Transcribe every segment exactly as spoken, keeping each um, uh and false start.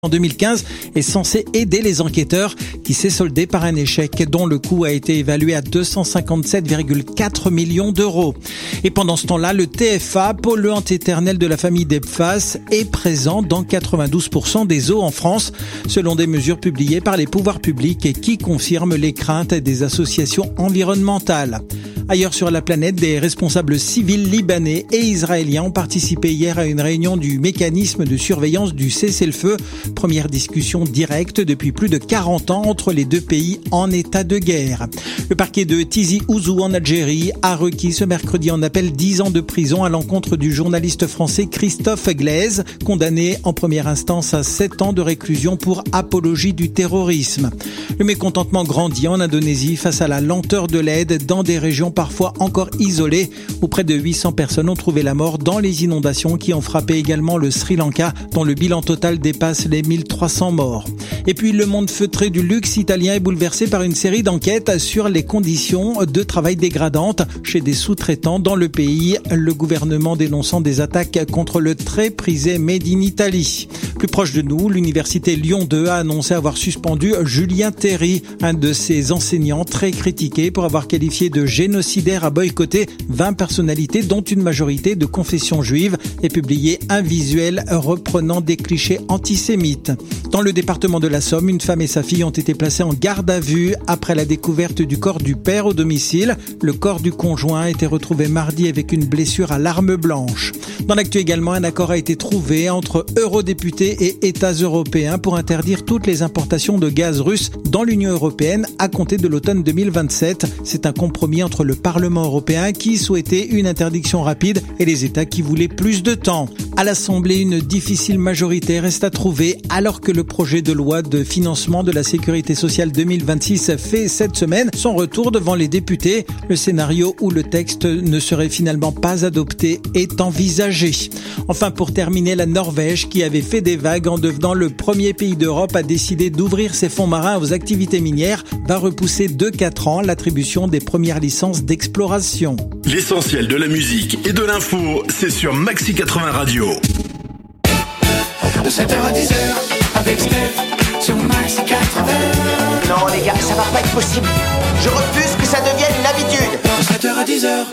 En deux mille quinze est censé aider les enquêteurs qui s'est soldé par un échec dont le coût a été évalué à deux cent cinquante-sept virgule quatre millions d'euros. Et pendant ce temps-là, le T F A, polluant éternel de la famille des P F A S, est présent dans quatre-vingt-douze pour cent des eaux en France, selon des mesures publiées par les pouvoirs publics et qui confirment les craintes des associations environnementales. Ailleurs sur la planète, des responsables civils libanais et israéliens ont participé hier à une réunion du mécanisme de surveillance du cessez-le-feu. Première discussion directe depuis plus de quarante ans entre les deux pays en état de guerre. Le parquet de Tizi Ouzou en Algérie a requis ce mercredi en appel dix ans de prison à l'encontre du journaliste français Christophe Glaise, condamné en première instance à sept ans de réclusion pour apologie du terrorisme. Le mécontentement grandit en Indonésie face à la lenteur de l'aide dans des régions parfois encore isolées, où près de huit cents personnes ont trouvé la mort dans les inondations qui ont frappé également le Sri Lanka, dont le bilan total dépasse les mille trois cents morts. Et puis le monde feutré du luxe italien est bouleversé par une série d'enquêtes sur les conditions de travail dégradantes chez des sous-traitants dans le pays, le gouvernement dénonçant des attaques contre le très prisé Made in Italy. Plus proche de nous, l'université Lyon deux a annoncé avoir suspendu Julien Terry, un de ses enseignants très critiqué pour avoir qualifié de génocidaire à boycotter vingt personnalités dont une majorité de confession juive et publié un visuel reprenant des clichés antisémites. Dans le département de la Somme, une femme et sa fille ont été placées en garde à vue après la découverte du corps du père au domicile. Le corps du conjoint a été retrouvé mardi avec une blessure à l'arme blanche. Dans l'actu également, un accord a été trouvé entre eurodéputés et États européens pour interdire toutes les importations de gaz russe dans l'Union européenne à compter de l'automne deux mille vingt-sept. C'est un compromis entre le Parlement européen qui souhaitait une interdiction rapide et les États qui voulaient plus de temps. À l'Assemblée, une difficile majorité reste à trouver alors que le projet de loi de financement de la sécurité sociale deux mille vingt-six fait cette semaine son retour devant les députés. Le scénario où le texte ne serait finalement pas adopté est envisagé. Enfin, pour terminer, la Norvège, qui avait fait des vagues en devenant le premier pays d'Europe à décider d'ouvrir ses fonds marins aux activités minières, va repousser de quatre ans l'attribution des premières licences d'exploration. L'essentiel de la musique et de l'info, c'est sur Maxi quatre-vingts Radio. De sept heures à dix heures, avec Steph, sur Maxi quatre-vingts. Non les gars, ça va pas être possible. Je refuse que ça devienne une habitude. De sept heures à dix heures.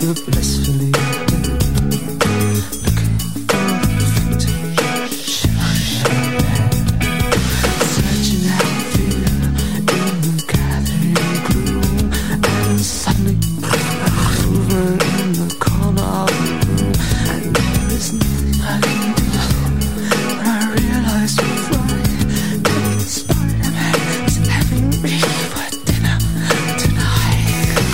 the blissfully dead, looking for the footage, shivering bed, searching out fear in the gathering gloom, and suddenly movement in the corner of the room, and there is nothing I can do. When I realize you're right, that the Spider-Man is having me for dinner tonight.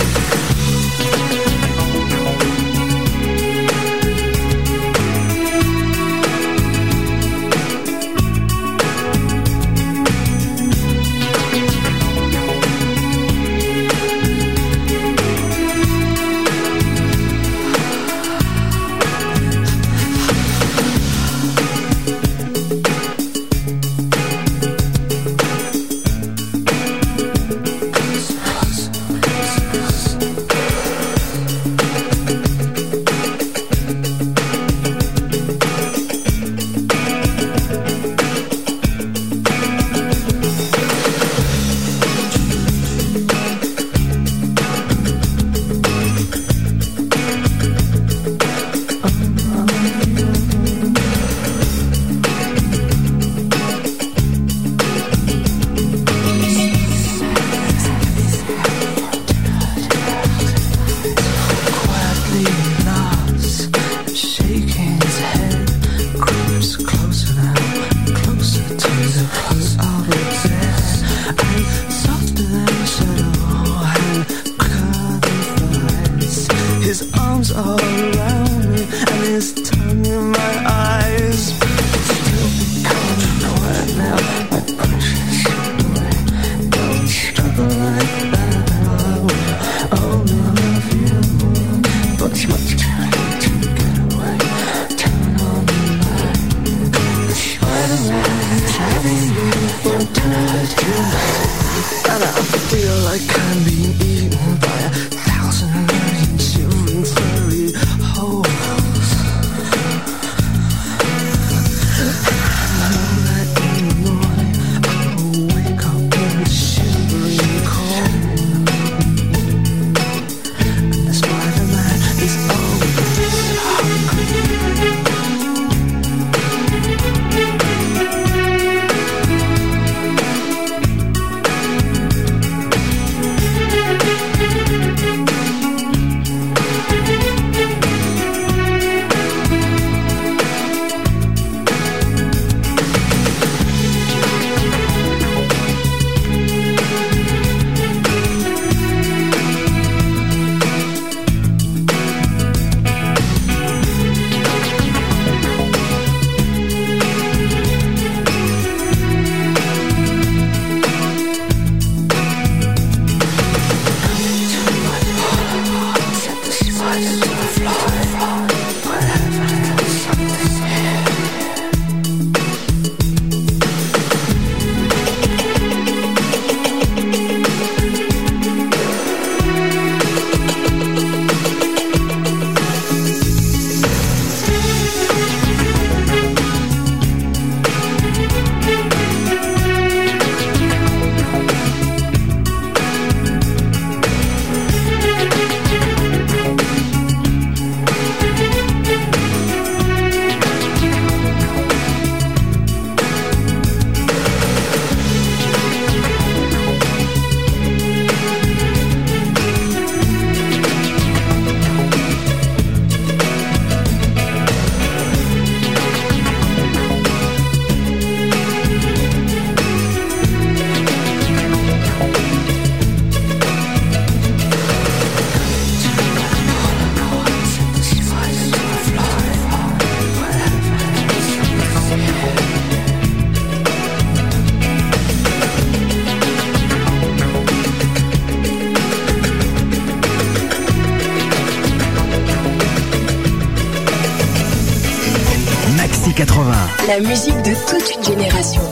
quatre-vingts. La musique de toute une génération.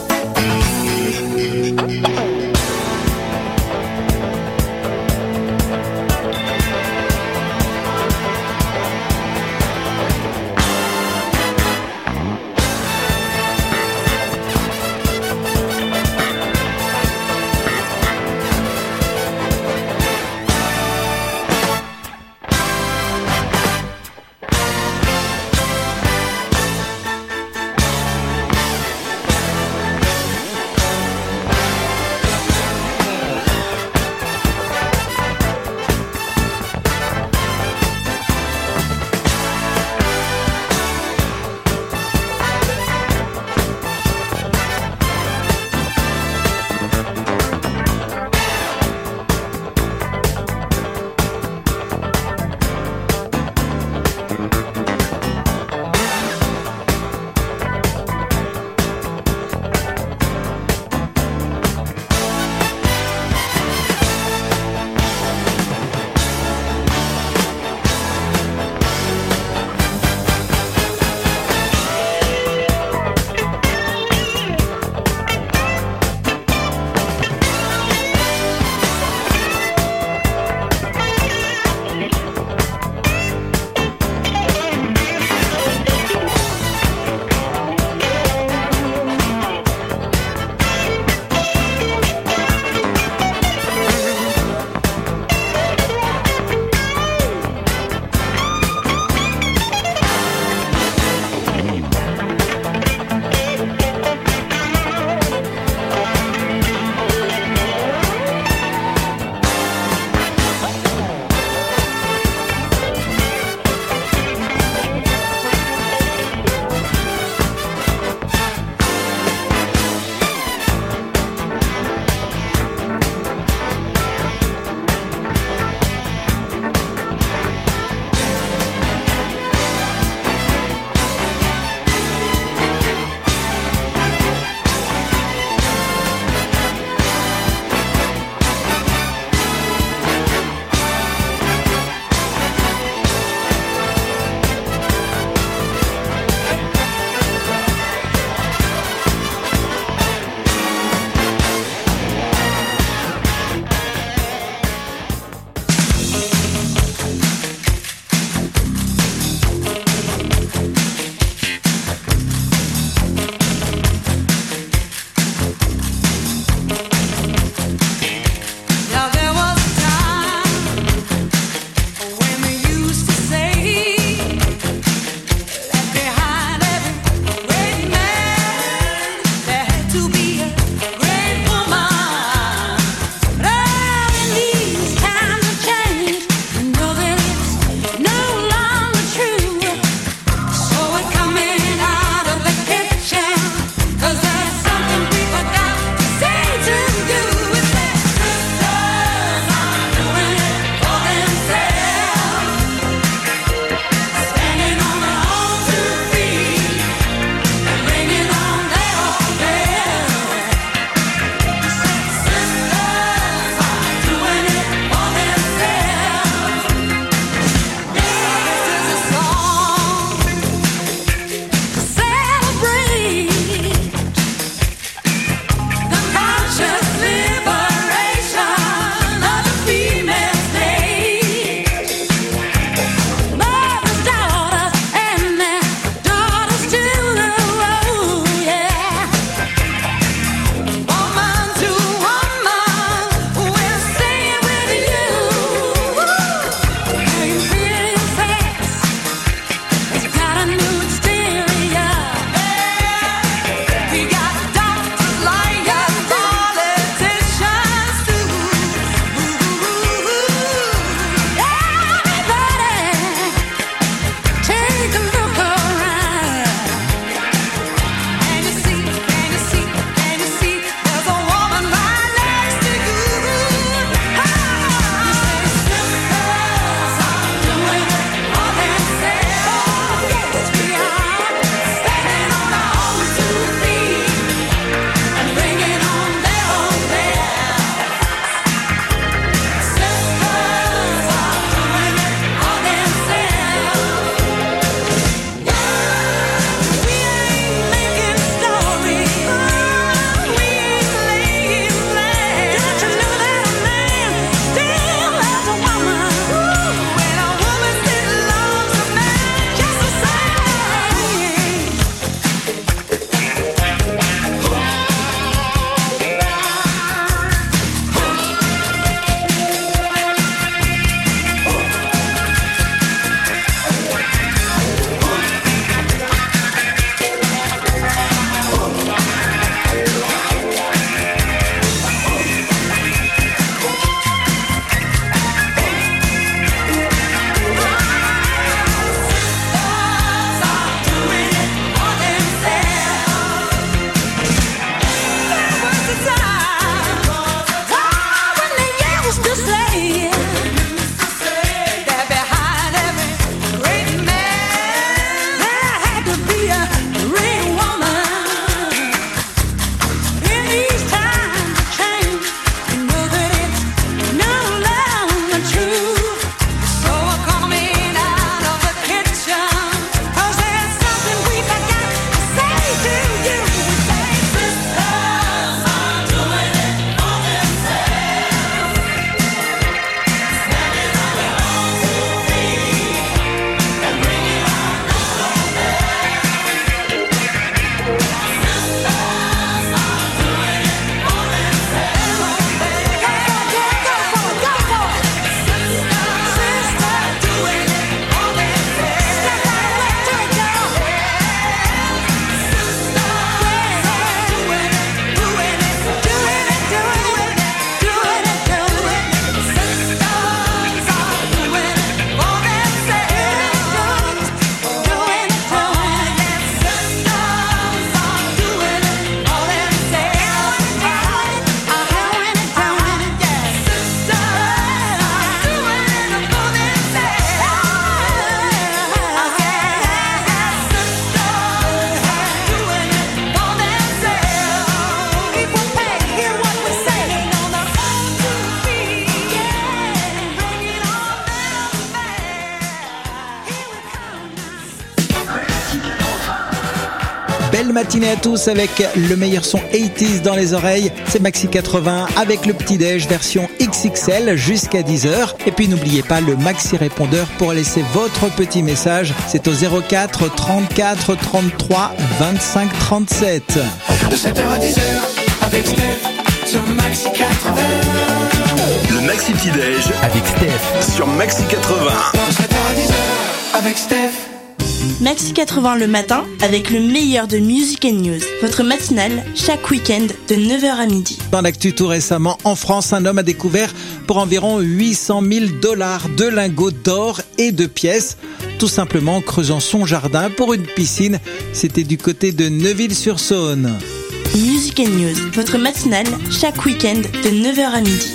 belle matinée à tous avec le meilleur son quatre-vingt-dix dans les oreilles. C'est Maxi quatre-vingts avec le petit-déj version X X L jusqu'à dix heures. Et puis n'oubliez pas le Maxi répondeur pour laisser votre petit message. C'est au zéro quatre trente-quatre trente-trois vingt-cinq trente-sept. De sept heures à dix heures, avec Steph, sur Maxi quatre-vingts. Le Maxi Petit-Déj avec Steph sur Maxi quatre-vingts. De sept heures à dix heures, avec Steph. Maxi quatre-vingts le matin avec le meilleur de Music and News. Votre matinale chaque week-end de neuf heures à midi. Dans l'actu tout récemment, en France, un homme a découvert pour environ huit cent mille dollars de lingots d'or et de pièces, tout simplement en creusant son jardin pour une piscine. C'était du côté de Neuville-sur-Saône. Music and News, votre matinale chaque week-end de neuf heures à midi.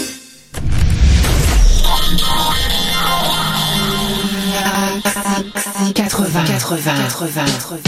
quatre-vingts, quatre-vingts, quatre-vingts, quatre-vingts.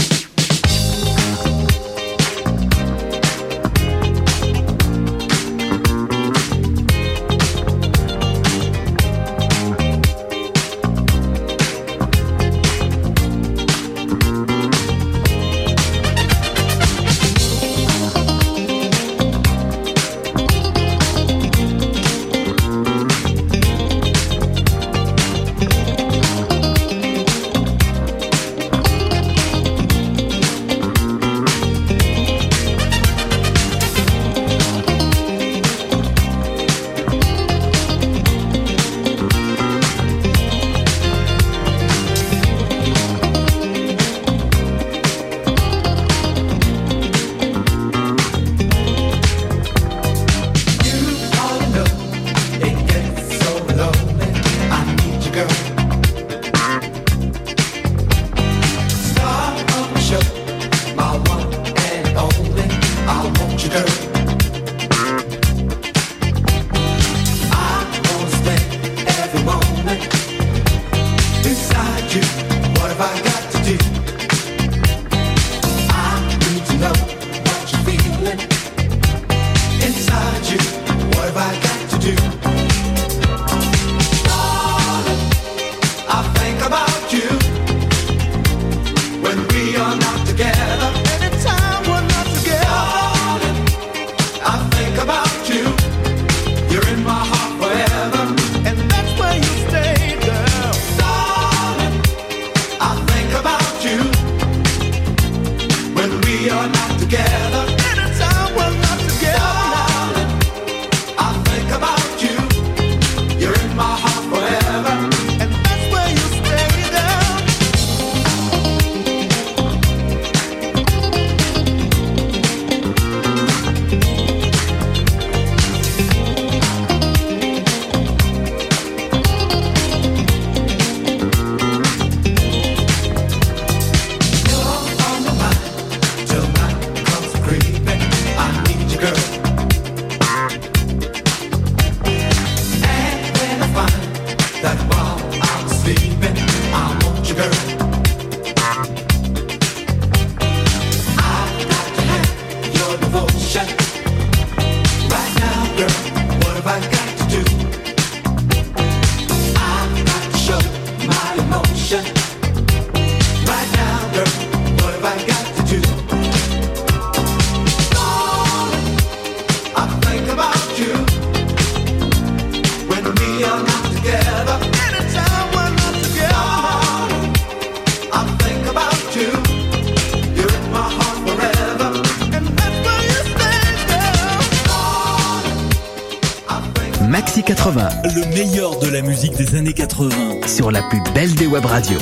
Maxi quatre-vingts, le meilleur de la musique des années quatre-vingts. Sur la plus belle des web radios.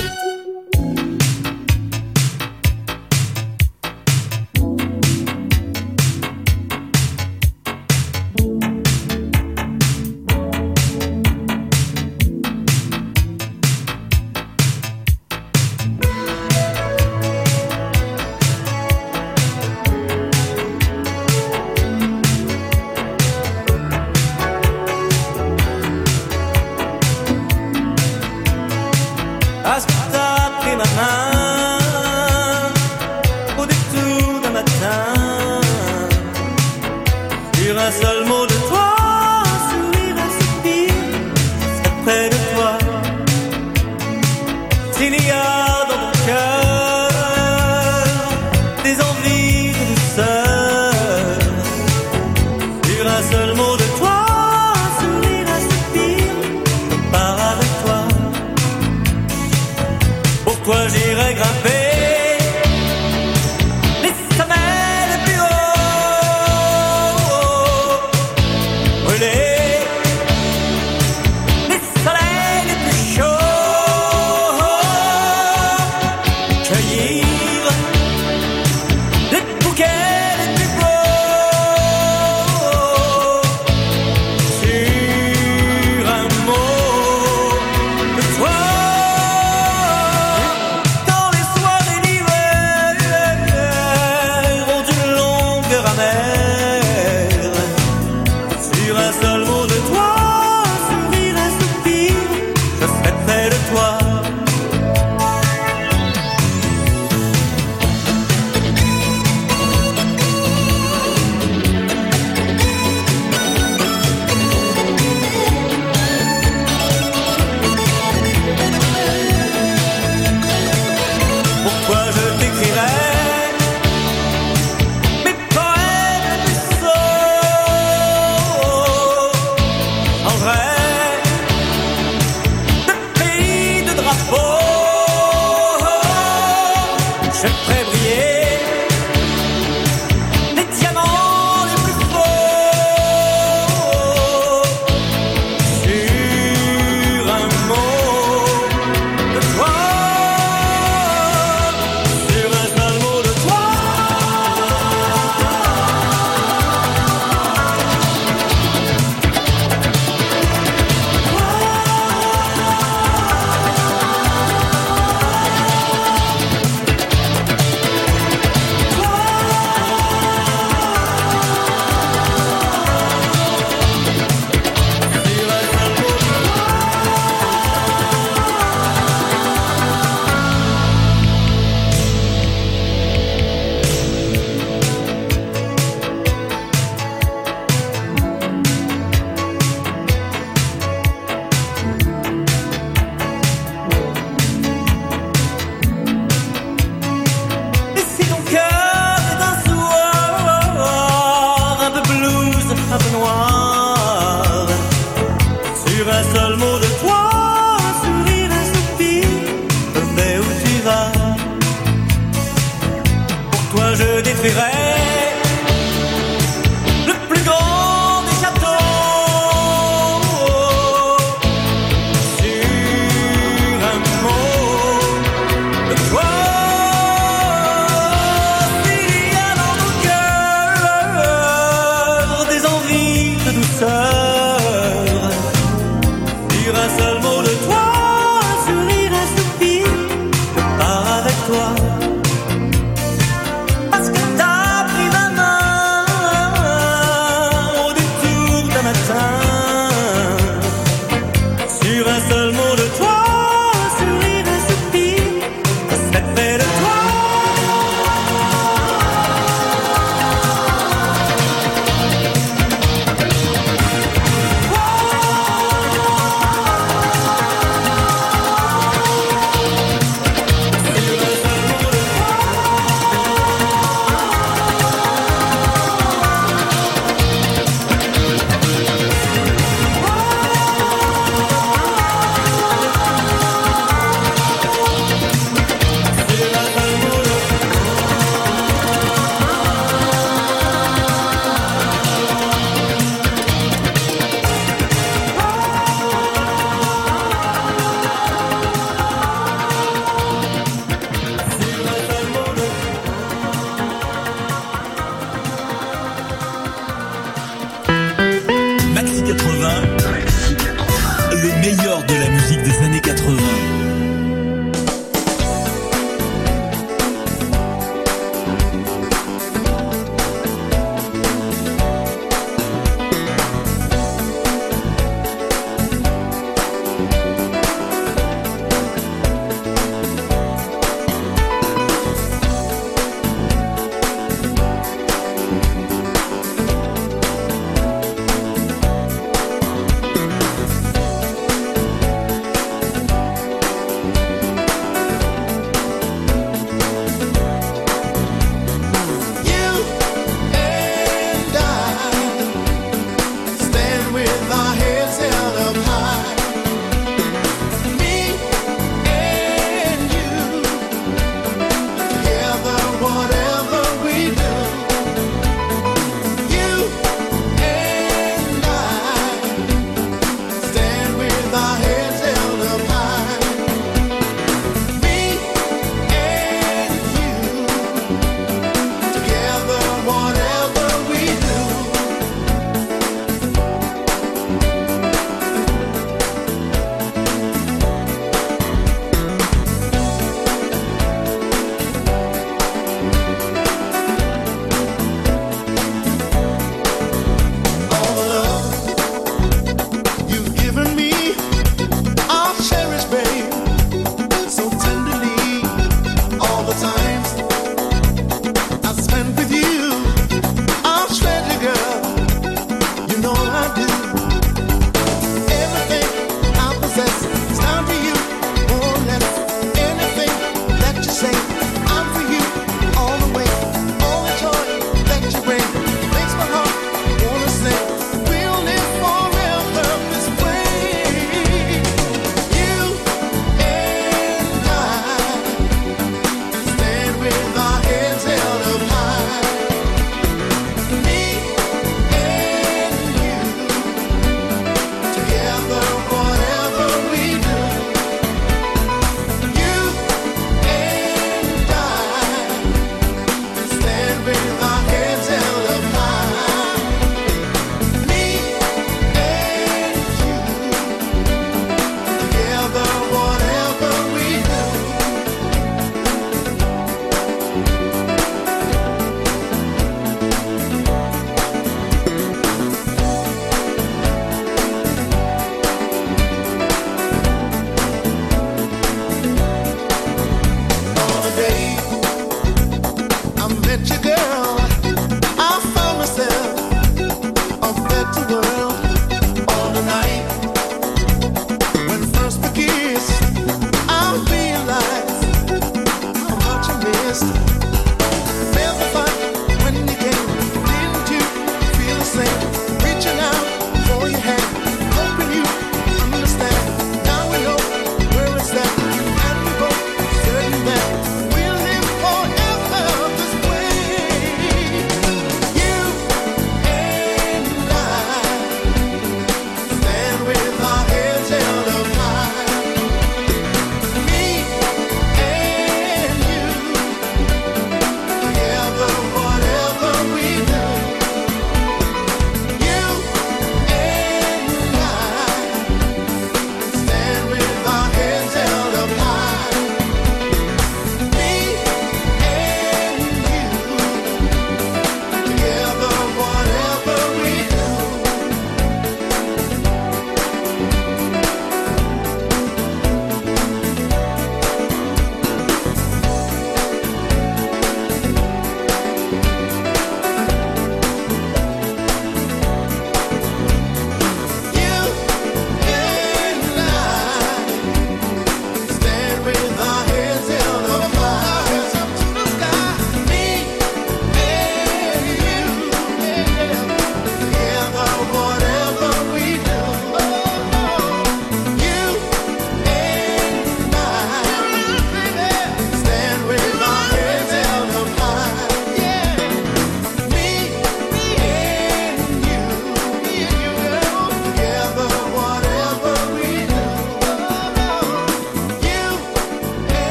S'il y a dans mon cœur des Pour toi j'irai grimper les sommets les plus hauts, brûler les soleils les plus chauds, cueillir les bouquets les plus beaux sur un mot de toi. Dans les soirées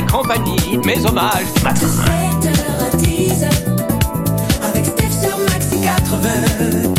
compagnie, mes hommages du matin. sept heures à dix heures, avec Steph sur Maxi quatre-vingts.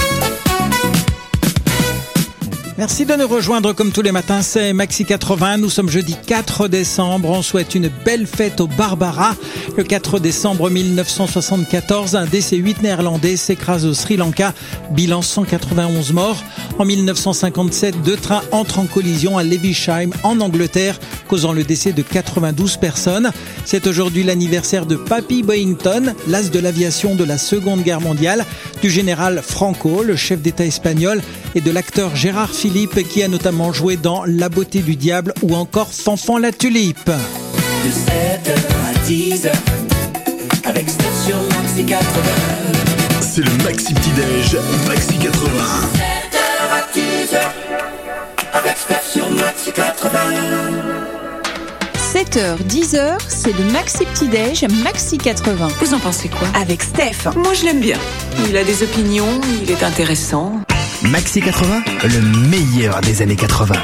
Merci de nous rejoindre comme tous les matins, c'est Maxi quatre-vingts. Nous sommes jeudi quatre décembre. On souhaite une belle fête au Barbara. Le quatre décembre mille neuf cent soixante-quatorze, un D C huit néerlandais s'écrase au Sri Lanka. Bilan cent quatre-vingt-onze morts. En mille neuf cent cinquante-sept, deux trains entrent en collision à Lewisham en Angleterre, causant le décès de quatre-vingt-douze personnes. C'est aujourd'hui l'anniversaire de Papy Boyington, l'as de l'aviation de la Seconde Guerre mondiale, du général Franco, le chef d'État espagnol, et de l'acteur Gérard Philippe, qui a notamment joué dans La beauté du diable ou encore Fanfan la tulipe. De sept heures à dix heures, avec Steph sur Maxi quatre-vingts. C'est le Maxi Petit Déj, Maxi quatre-vingts. sept heures à dix heures, avec Steph sur Maxi quatre-vingts. sept heures, dix heures, c'est le Maxi Petit Déj, Maxi quatre-vingts. Vous en pensez quoi? Avec Steph. Moi, je l'aime bien. Il a des opinions, il est intéressant. Maxi quatre-vingts, le meilleur des années quatre-vingts.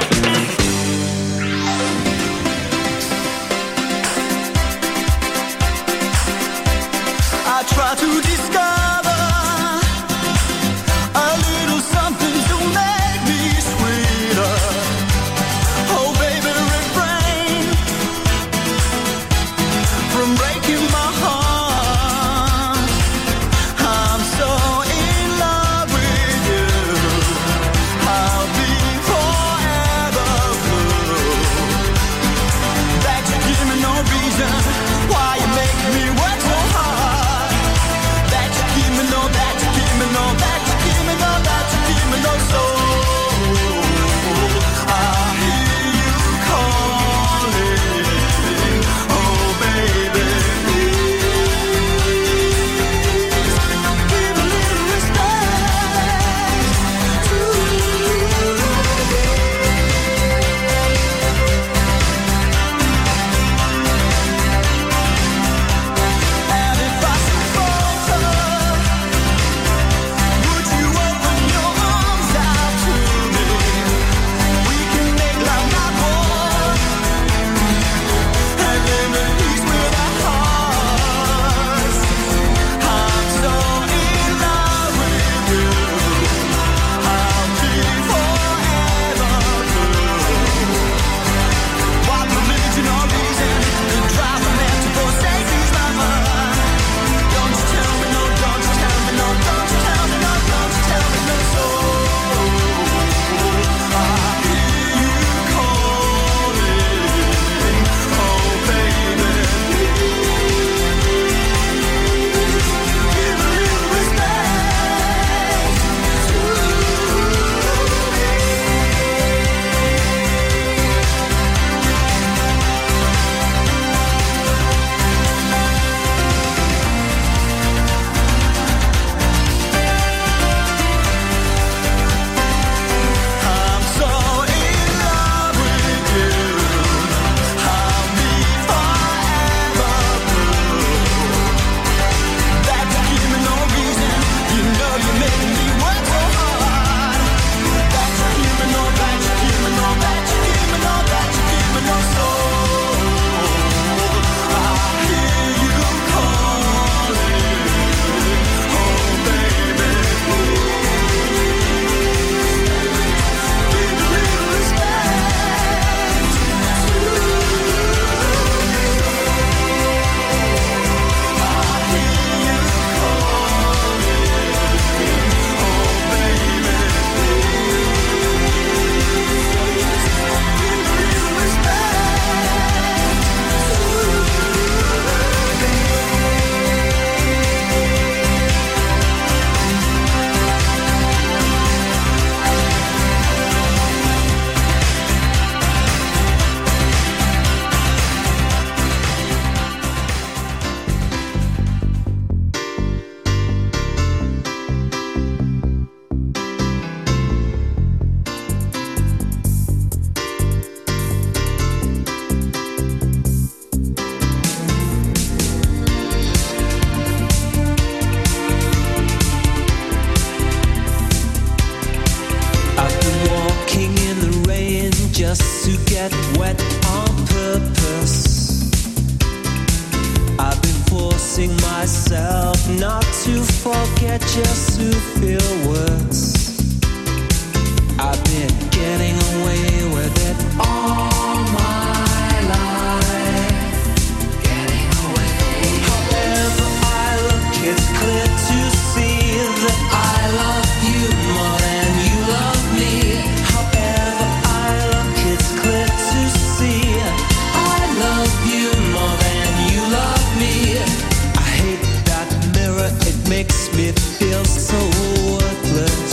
I try to discover a little something to make me sweeter. Oh baby, refrain from breaking my heart. I'm so in love with you. I'll be forever blue. That you give me no reason why you make me work so hard. That you give me no, that you give me no, that you give me no, that you give me no soul. I hear you calling, oh baby, please give a little respect to And if I should falter, would you open your arms out to me? We can make love not war, and live in peace with our hearts. I'm so in love with you. I'll be forever blue. What religion or reason could drive a man to forsake his lover? Don't you tell me no, don't you tell me no, don't you tell me no, don't you tell me no soul. I hear you calling, oh baby, please give a little respect to I'm so in love with you. I'll be forever blue. That you give me no reason. You know you're making me work so hard. That you give me no, that you give me no, that you give me no, that you give me no soul. I hear you calling, oh baby, give a little respect to I hear you calling, oh baby, give a little I've been walking in the rain just to get wet on purpose. forcing myself not to forget, just to feel worse. I've been getting away with it all my life. Getting away. However I look, it's clear to see that I love you more than you love me. However I look, it's clear to see I love you more than you love me. I hate that mirror, it makes me feel so worthless.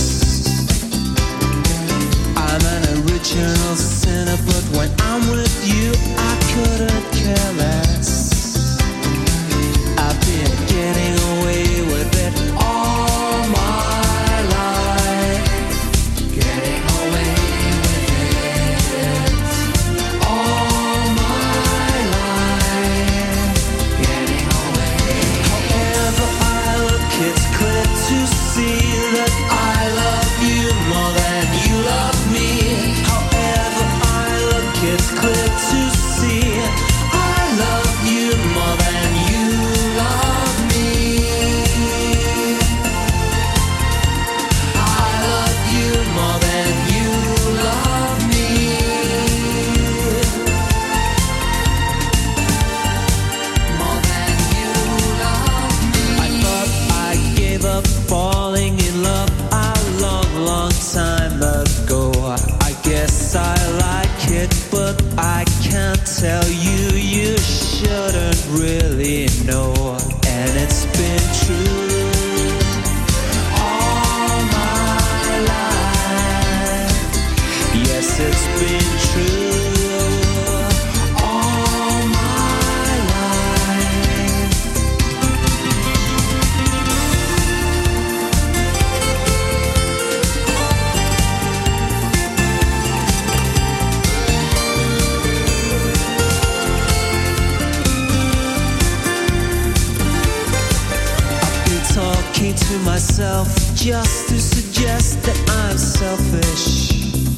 I'm an original sinner, but when I'm with you, I couldn't care less. I've been getting away with it all my life. Getting away with it all my life. Getting away. However I look, it's clear to see that I love you more than you love me. However I look, it's clear to see I love you more than you love me. I love you more than you love me. More than you love me. I thought I gave up falling in love a long, long time ago. I guess I like it, but I can't tell you. You shouldn't really know. And it's been true all my life. Yes, it's been true all my life. Talking to myself just to suggest that I'm selfish.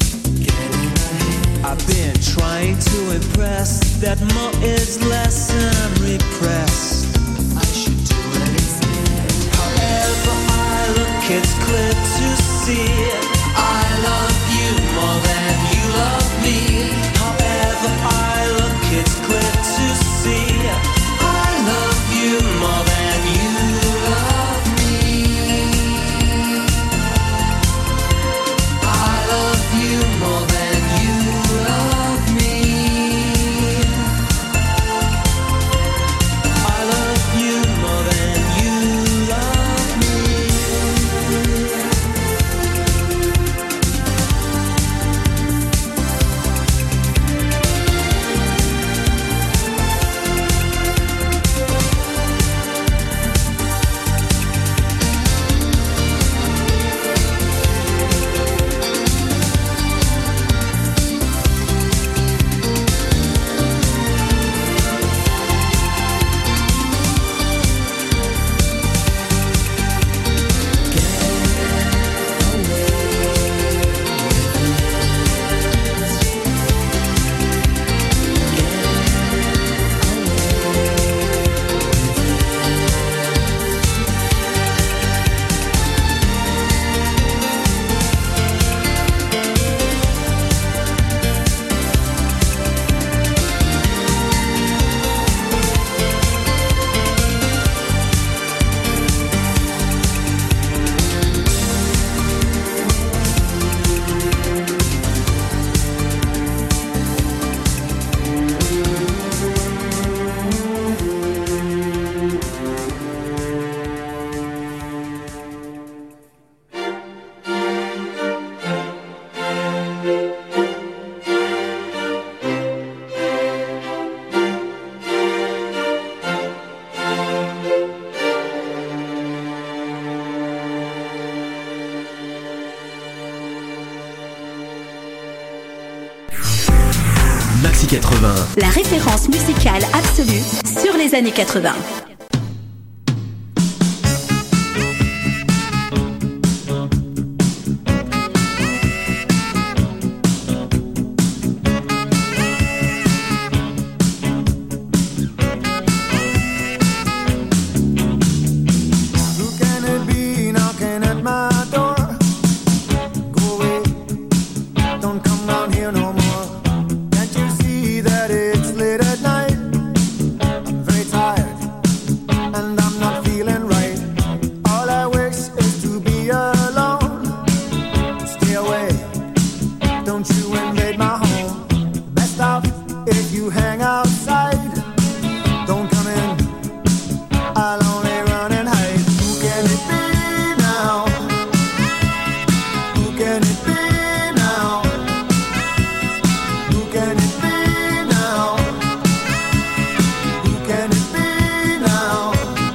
I've been trying to impress that more is less and I'm repressed. I should do it instead. However I look, it's clear to see I love you more than you love me. However I look, it's clear to see I love you more than you love me. I love you more than you love me. I love you more than you love me. Maxi quatre-vingts. La référence musicale absolue sur les années quatre-vingts. If you hang outside, don't come in. I'll only run and hide. Who can it be now? Who can it be now? Who can it be now? Who can it be now?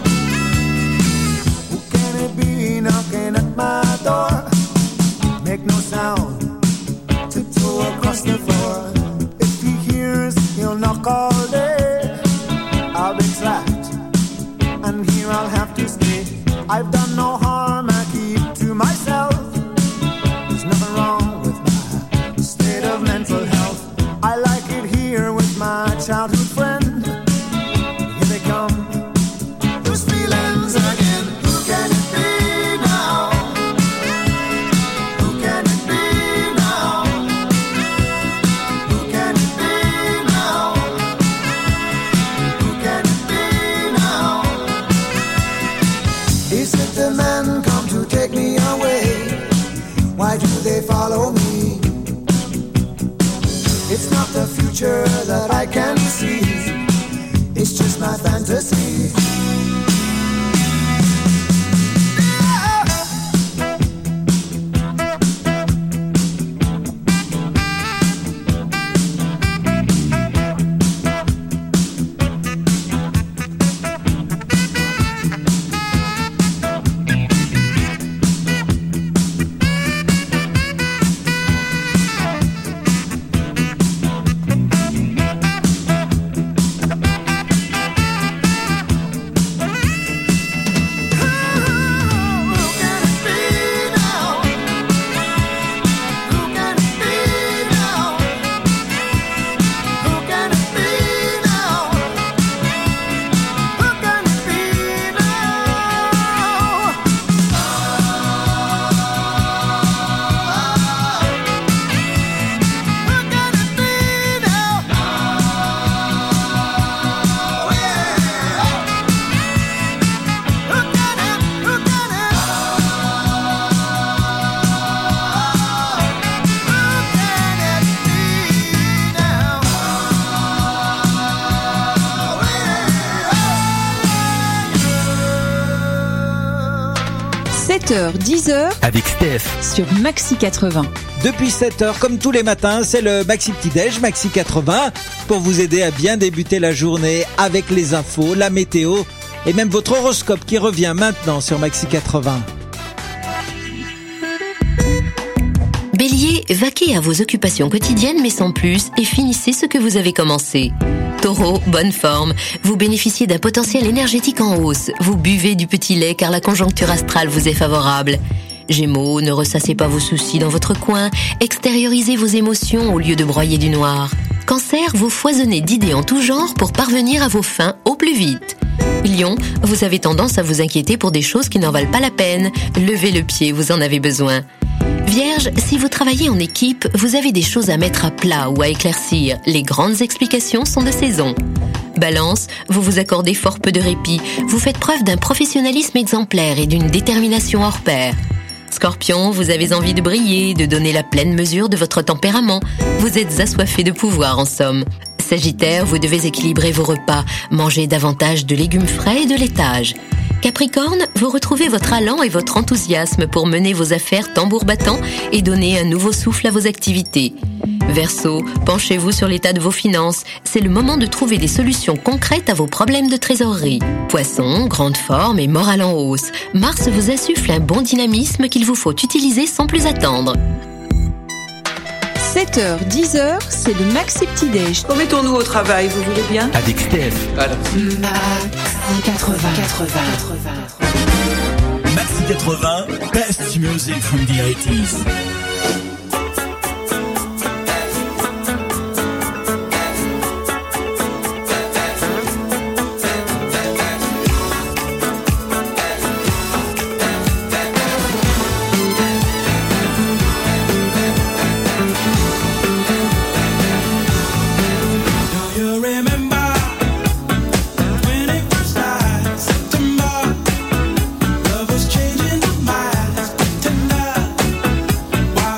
Who can it be knocking at my door? Make no sound, tiptoe across the floor. If he hears, he'll knock all day. I'll be trapped, and here I'll have to stay. I've done no harm, I keep to myself. There's nothing wrong with my state of mental health. I like it here with my childhood friend. Here they come, those feelings again. Who can it be now? Who can it be now? Who can it be now? Who can it be now? Is it the men come to take me away? Why do they follow me? It's not the future that I can see. It's just my fantasy. sept heures, dix heures avec Steph sur Maxi quatre-vingts. Depuis sept heures, comme tous les matins, c'est le Maxi Petit Déj, Maxi quatre-vingts, pour vous aider à bien débuter la journée avec les infos, la météo et même votre horoscope qui revient maintenant sur Maxi quatre-vingts. Bélier, vaquez à vos occupations quotidiennes mais sans plus et finissez ce que vous avez commencé. Taureau, bonne forme. Vous bénéficiez d'un potentiel énergétique en hausse. Vous buvez du petit lait car la conjoncture astrale vous est favorable. Gémeaux, ne ressassez pas vos soucis dans votre coin. Extériorisez vos émotions au lieu de broyer du noir. Cancer, vous foisonnez d'idées en tout genre pour parvenir à vos fins au plus vite. Lion, vous avez tendance à vous inquiéter pour des choses qui n'en valent pas la peine. Levez le pied, vous en avez besoin. Vierge, si vous travaillez en équipe, vous avez des choses à mettre à plat ou à éclaircir. Les grandes explications sont de saison. Balance, vous vous accordez fort peu de répit. Vous faites preuve d'un professionnalisme exemplaire et d'une détermination hors pair. Scorpion, vous avez envie de briller, de donner la pleine mesure de votre tempérament. Vous êtes assoiffé de pouvoir en somme. Sagittaire, vous devez équilibrer vos repas, manger davantage de légumes frais et de laitage. Capricorne, vous retrouvez votre allant et votre enthousiasme pour mener vos affaires tambour battant et donner un nouveau souffle à vos activités. Verseau, penchez-vous sur l'état de vos finances. C'est le moment de trouver des solutions concrètes à vos problèmes de trésorerie. Poisson, grande forme et morale en hausse. Mars vous insuffle un bon dynamisme qu'il vous faut utiliser sans plus attendre. sept heures, dix heures, c'est le Maxi Petit Déj. Remettons-nous au travail, vous voulez bien? avec Steph. Alors. Maxi quatre-vingts, quatre-vingts. Maxi quatre-vingts, best music from the eighties. Why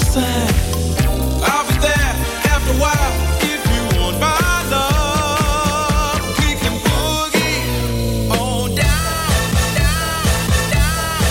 side. I'll be there after a while if you want my love. We can boogie on down, down, down.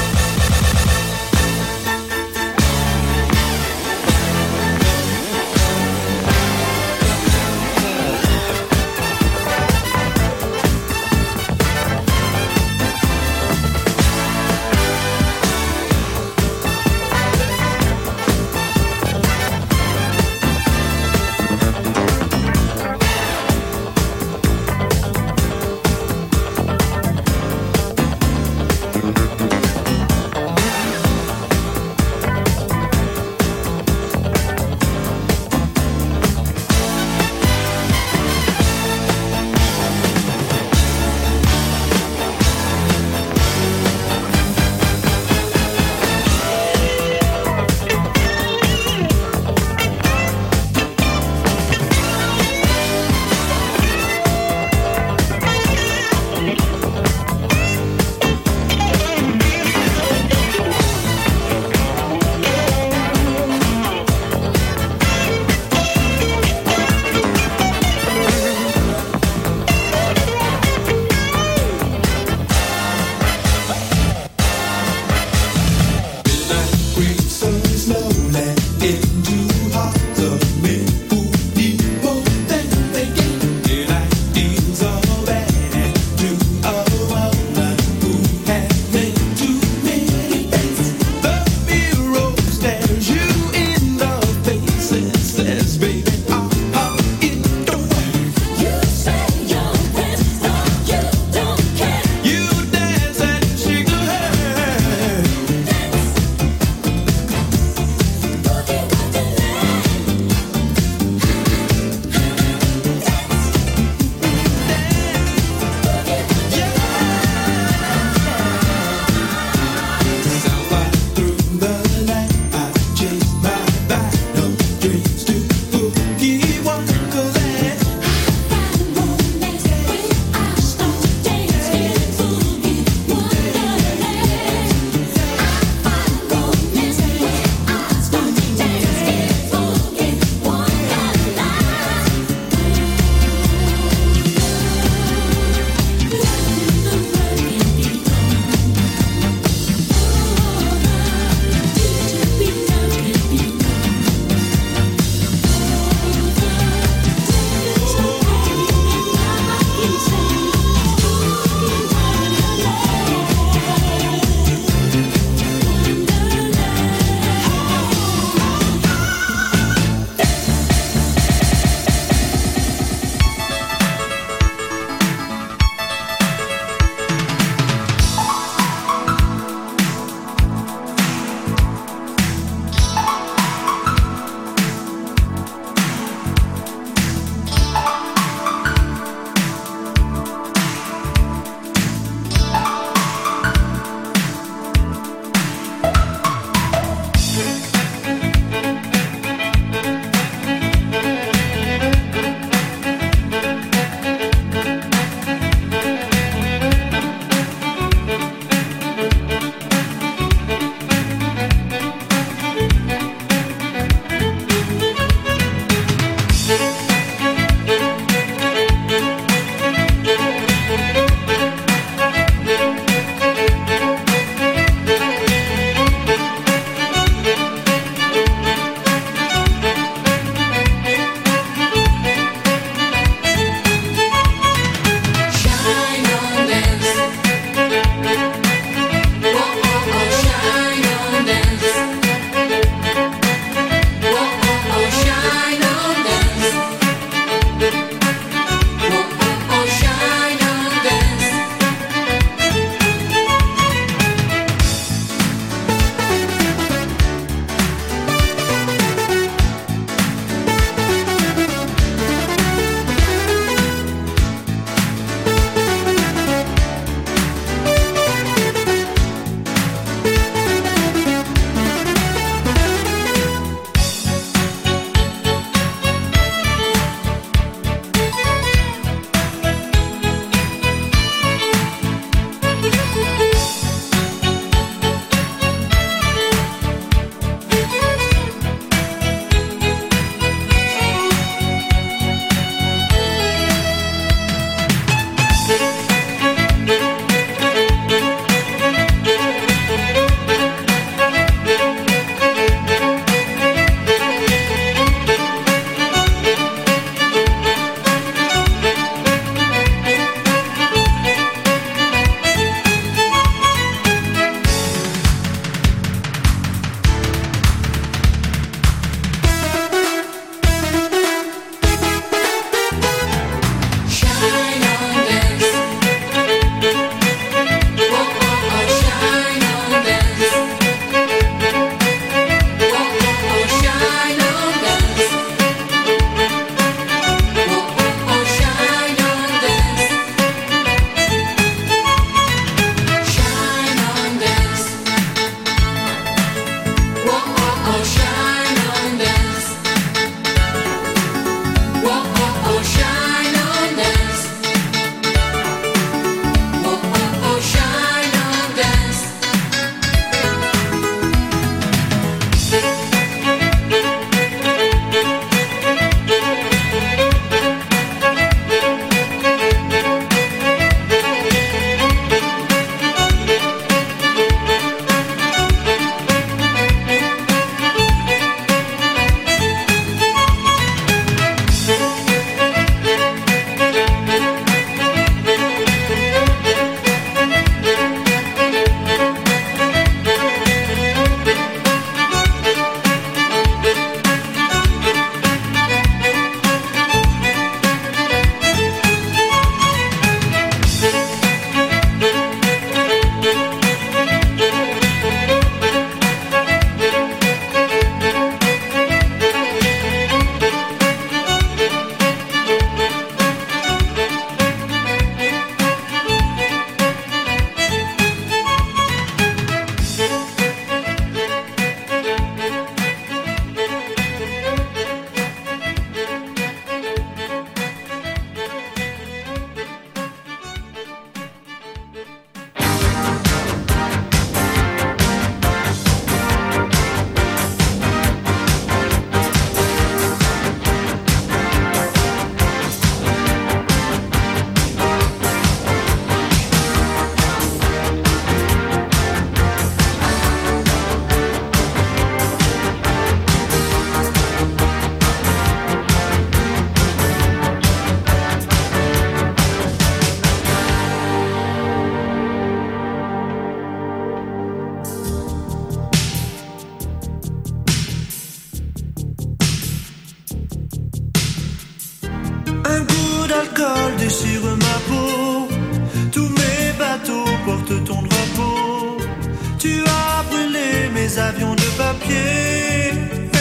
déchire ma peau. Tous mes bateaux portent ton drapeau. Tu as brûlé mes avions de papier.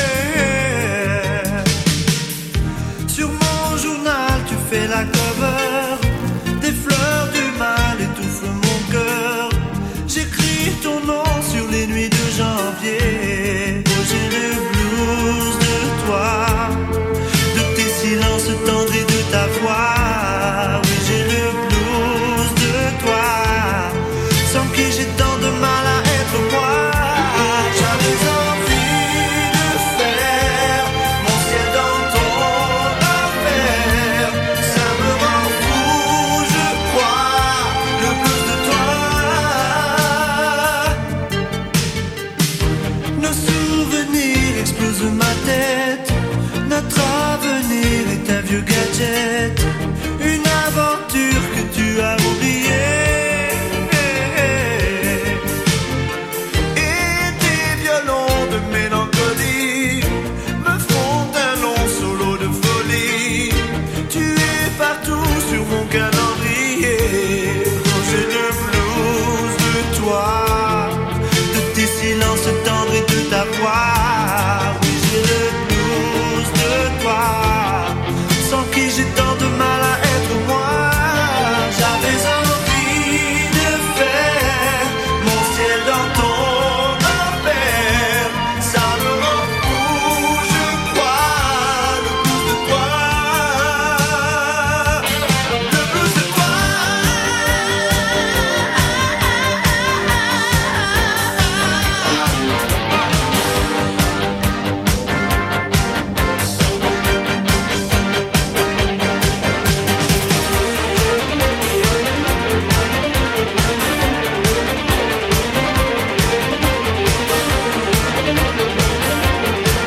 Sur mon journal tu fais la cover. Des fleurs du mal étouffent mon cœur. J'écris ton nom sur les nuits de janvier. Oh, j'ai le blues de toi, de tes silences tendres et de ta voix. Oui, j'ai le blues de toi, sans qui j'ai tant de mal à être moi. J'avais envie de faire mon ciel dans ton affaire. Ça me rend fou, je crois, le blues de toi. Nos souvenirs explosent ma tête. Notre avenir est un vieux gadget.